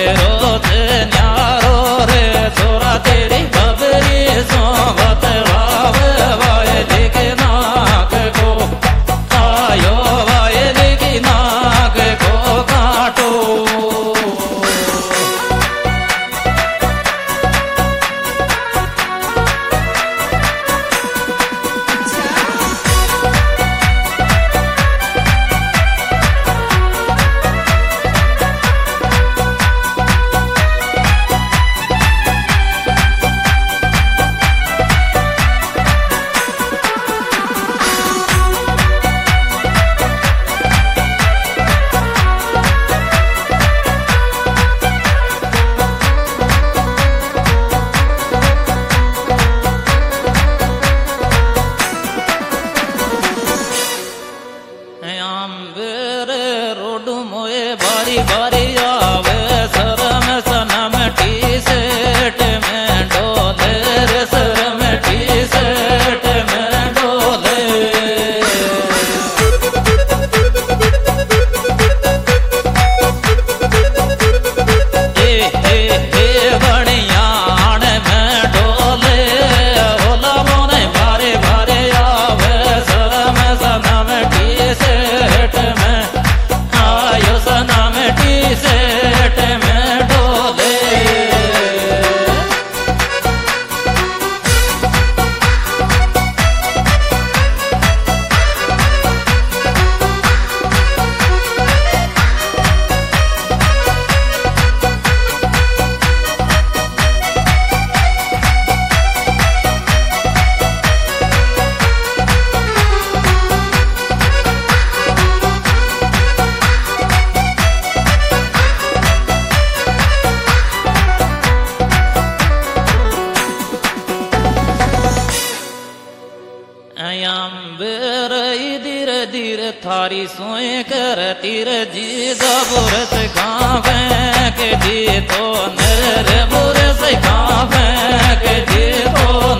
थारी सोए कर तीर जी बुरस गावे के जी तो नर बुरस गावे के जी तो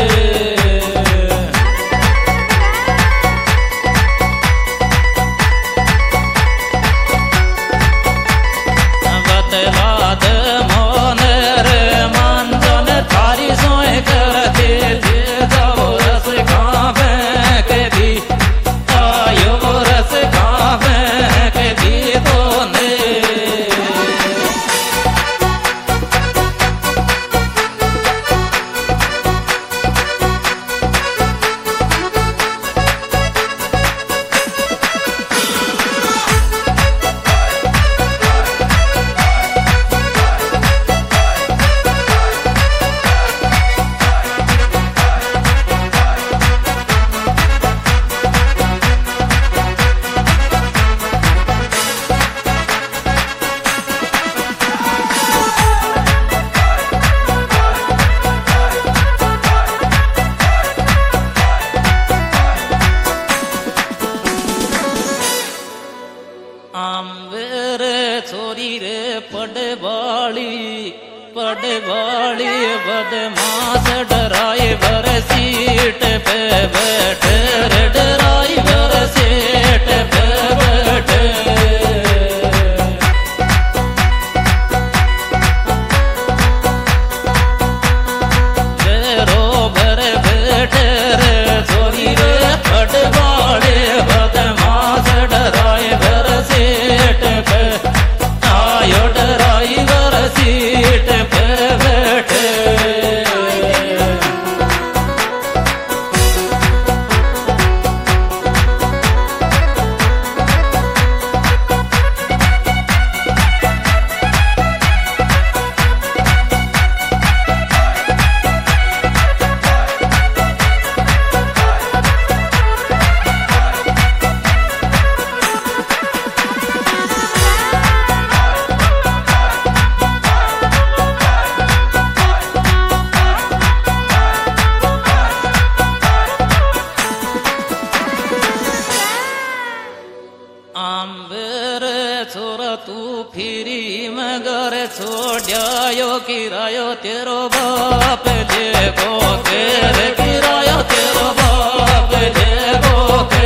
बतला दे मोनर मानजन थारी सोए कर तीर जी बुरस गावे के जी छोरी रे पड़वाली बदमाश डराई भर सीट पे बैठे रे डराई भर सीट पे बैठे रो भर बैठे रे छोरी रे पड़वाली बदमाश डराई भर सीट पे आयो डराई भर सीट पे बैठे छोरा तू फिरी मगर छोड़ायो किरायो तेरो बाप देखो के रे किरायो तेरो बाप देखो के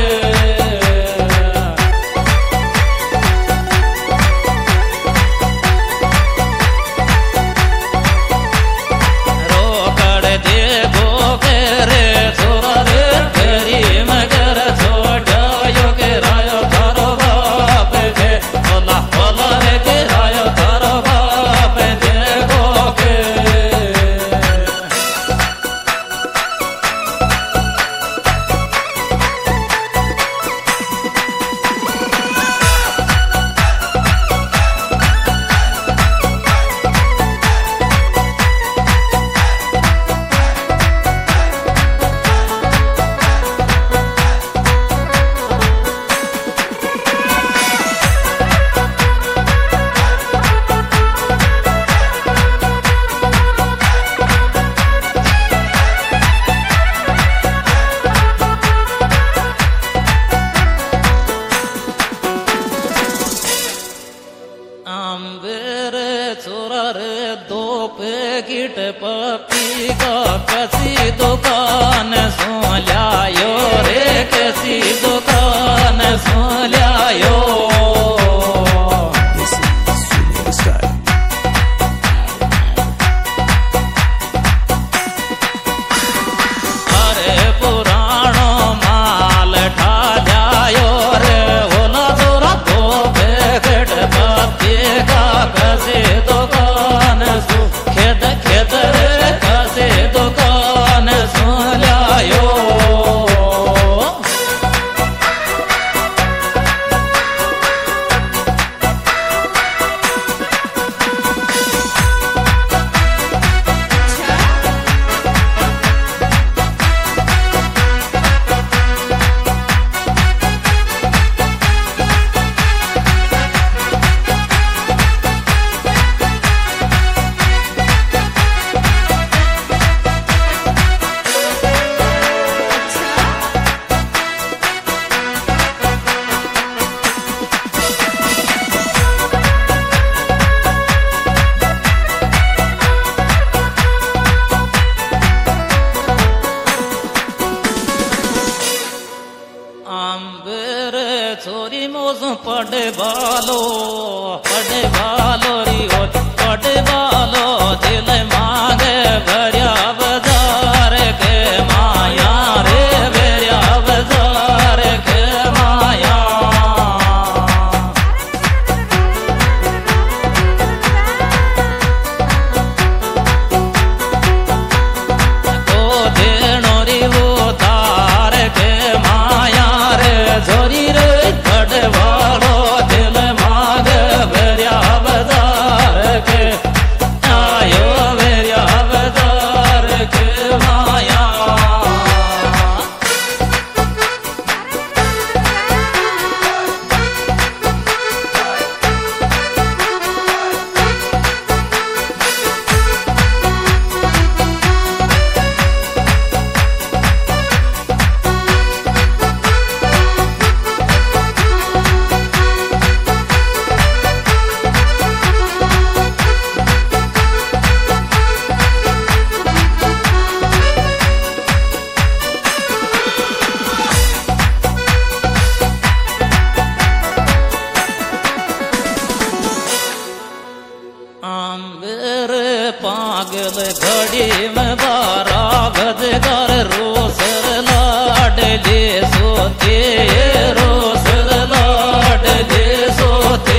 रे छोरा रे दो पैकेट पपी का कैसी दुकान सो लायो रे कैसी दुकान सो लायो छोरी मोसू पढ़े बालो री हो पढ़े बालो दिल मांगे भरिया बाजार के माया रे भरिया बाजार के माया को देनो री वो तार के माया रे छोरी रे वालो दिल मांग भरिया बाजार के आयो भरिया बाजार के माया पागल घड़ी में बारा गदगर रोसर लाडले सोते रोसर लाडले सोते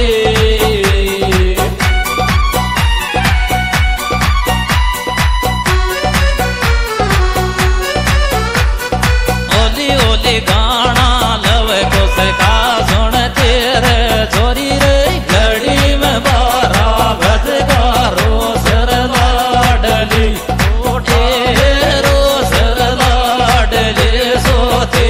ओली ओली गाना लव को सका सुन तेरे छोरी रे घड़ी में बारा गदगर रोसर लाडली उठे रोसर लाडले सोते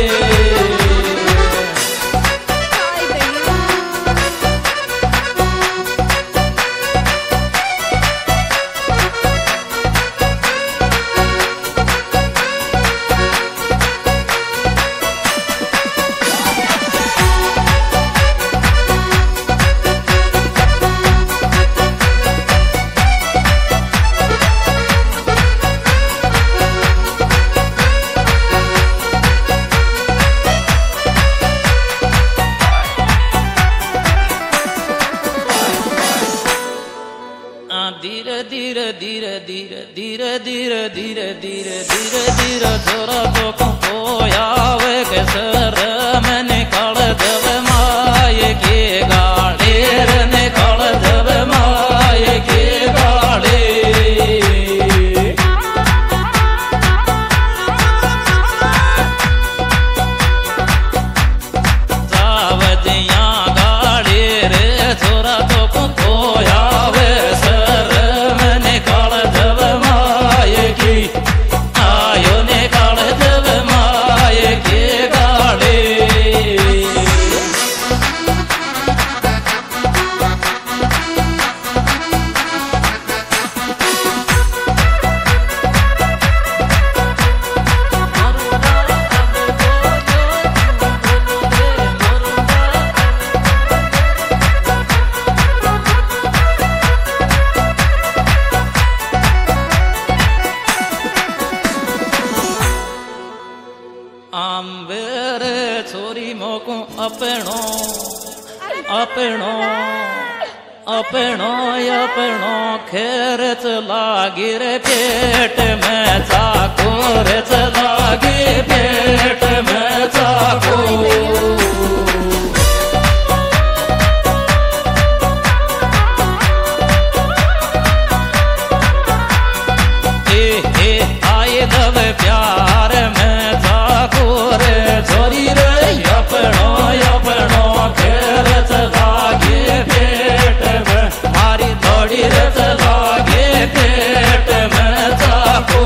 धीरे धीरे धीरे धीरे धीरे धीरे धीरे धीरे धीरे धीरे छोरा तो कोयावे के सर में निकाल जब माये के गाड़े रे निकाल जब माये के गाड़े सावजिया गाड़े रे छोरा तो कोयावे आयो निकाल जब माये के गाड़े अपनो अपनो अपनो अपनो खेरच लागी रे पेट में चाको रेच लागी पेट में चाको दब प्यार में जाको रे छोरी रे अपनो अपनो खेर चलागे पेट में मारी थोड़ी रे चलागे पेट में जाको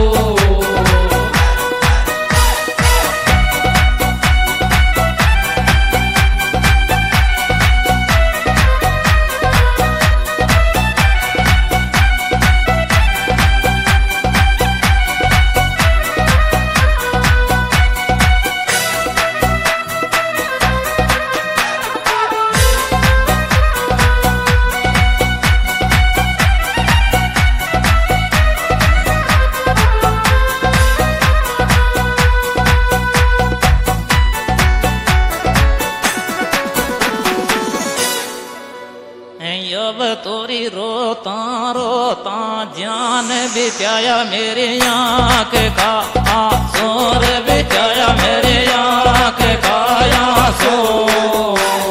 अब तोरी रोता रोता जान बिताया मेरे आँख का आंसू बिताया मेरे आँख का आंसू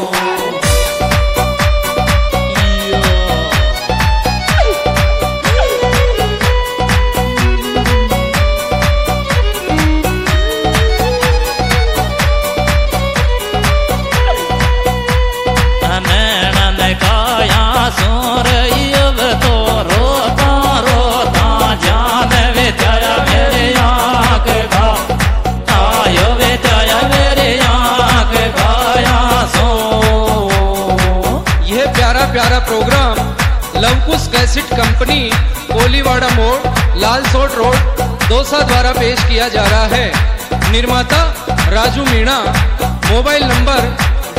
प्यारा program Lavkush cassette company Koliwada मोड़ लालसोट रोड दौसा द्वारा पेश किया जा रहा है। निर्माता राजू मीणा। Mobile number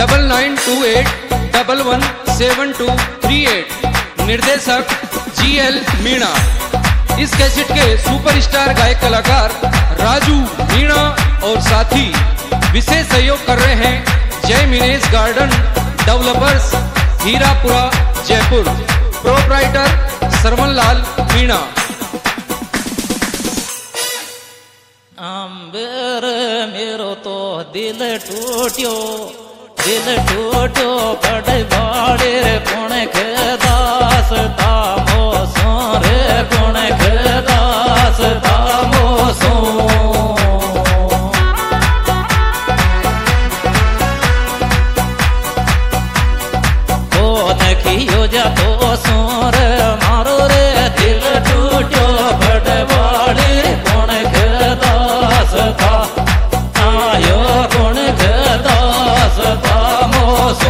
9928117238। निर्देशक GL मीणा। इस कैसेट के सुपरस्टार गायक कलाकार राजू मीणा और साथी विशेष सहयोग कर रहे हैं Jai Minesh garden developers Hirapura Jaipur. Proprietor Sarwanlal Meena. अंबर मेरो तो दिल टूट्यो बड़े बाड़े कौन के दास तामो सो रे कौन के दास तामो सो जा तो सोर मारो रे दिल टूटो बड़वाड़े कौन के दास था आयो कौन के दास था मोसो।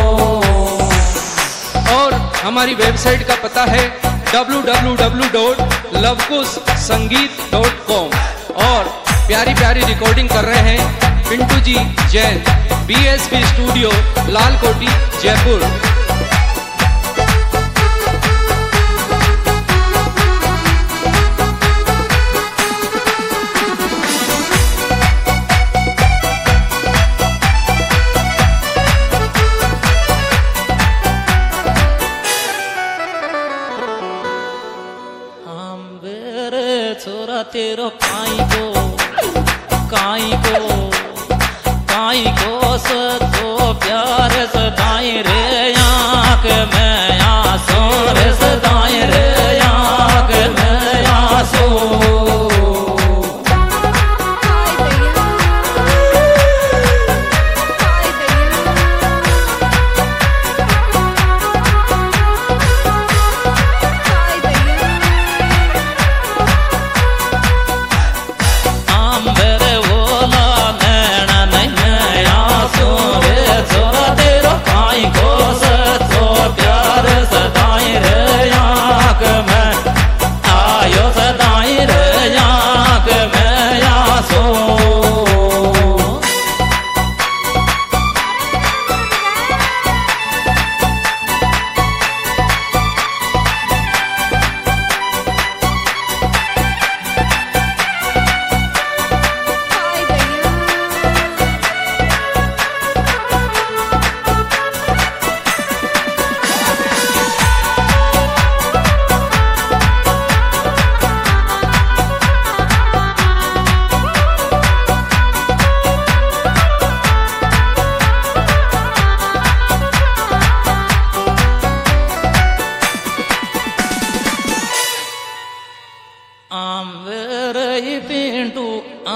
और हमारी वेबसाइट का पता है www.lavkushsangeet.com। और प्यारी प्यारी रिकॉर्डिंग कर रहे हैं पिंटू जी जैन BSB स्टूडियो लालकोटी जयपुर। छोरा तेरो काई को सो प्यार सदाई रे आँख में आंसू रे सदाई रे आँख में आंसू। छोरा तेरो काई को सो प्यार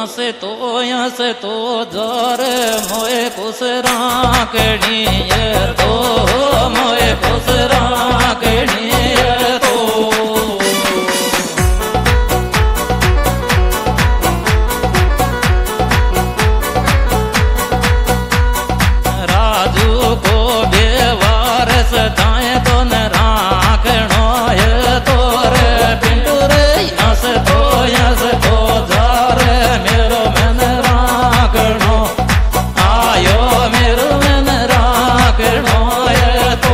यहाँ से तो जर मोए कुछ राकड़ी तो मोए कुछ राकड़ी तो राजू को बेवार सदाए तो न राखणो है तो रे पिंटू रे यहाँ से तो जार मेरो मन राखणो आयो मेरो मन राखणो है तो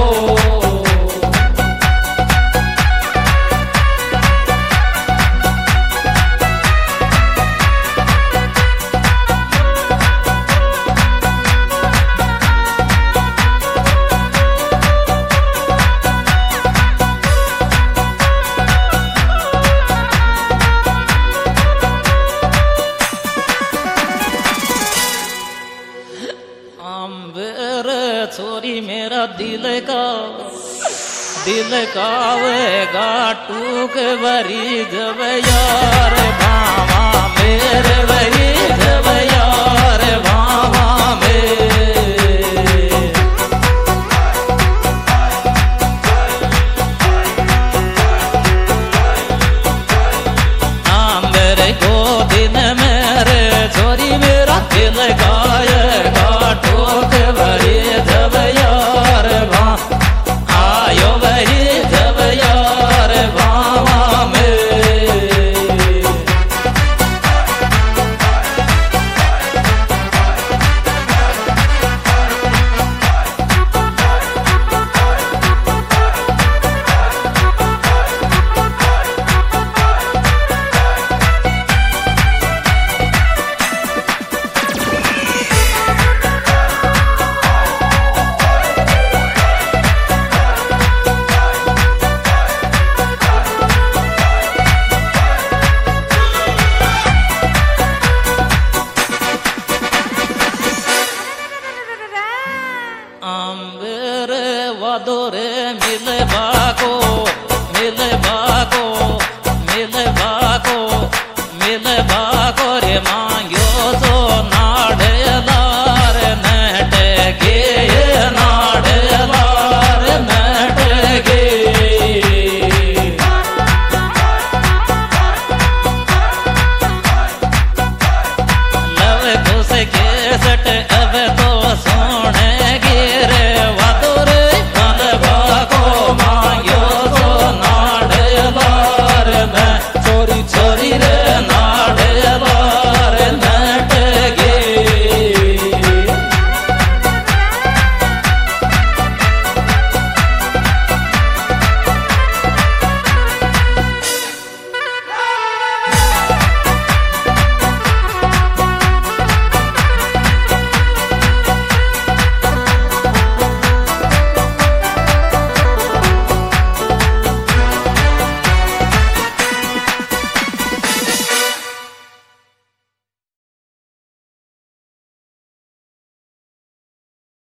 छोरी मेरा दिल का वेगा टूक बरी जब यार भावा मेरे बरी जब यार भावा मेरे को दिन मेरे छोरी मेरा दिल का